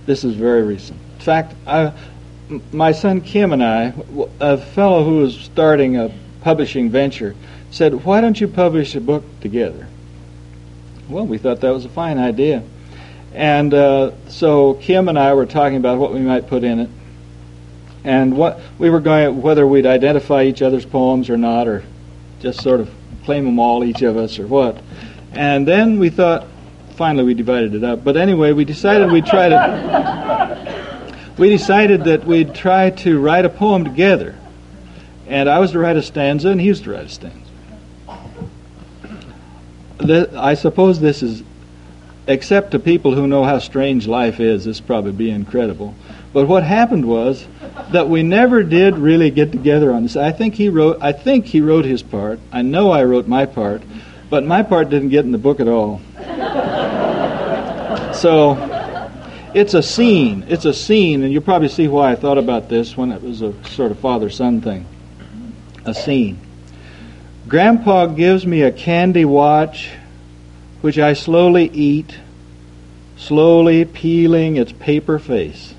This is very recent. In fact, my son Kim and I, a fellow who was starting a publishing venture, said, "Why don't you publish a book together?" Well, we thought that was a fine idea. And so Kim and I were talking about what we might put in it. And what we were going, whether we'd identify each other's poems or not, or just sort of claim them all, each of us, or what. And then we thought, finally we divided it up. But anyway, we decided that we'd try to write a poem together. And I was to write a stanza, and he was to write a stanza. I suppose this is, except to people who know how strange life is, this probably be incredible. But what happened was that we never did really get together on this. I think he wrote his part. I know I wrote my part, but my part didn't get in the book at all. So it's a scene, and you'll probably see why I thought about this when it was a sort of father-son thing. A scene. Grandpa gives me a candy watch, which I slowly eat, slowly peeling its paper face.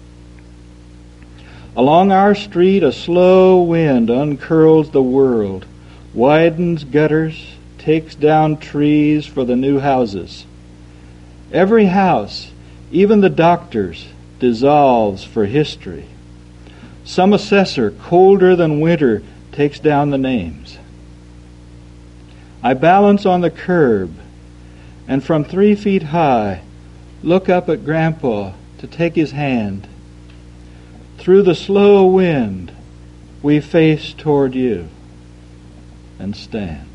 Along our street a slow wind uncurls the world, widens gutters, takes down trees for the new houses. Every house, even the doctor's, dissolves for history. Some assessor, colder than winter, takes down the names. I balance on the curb, and from 3 feet high, look up at Grandpa to take his hand. Through the slow wind, we face toward you and stand.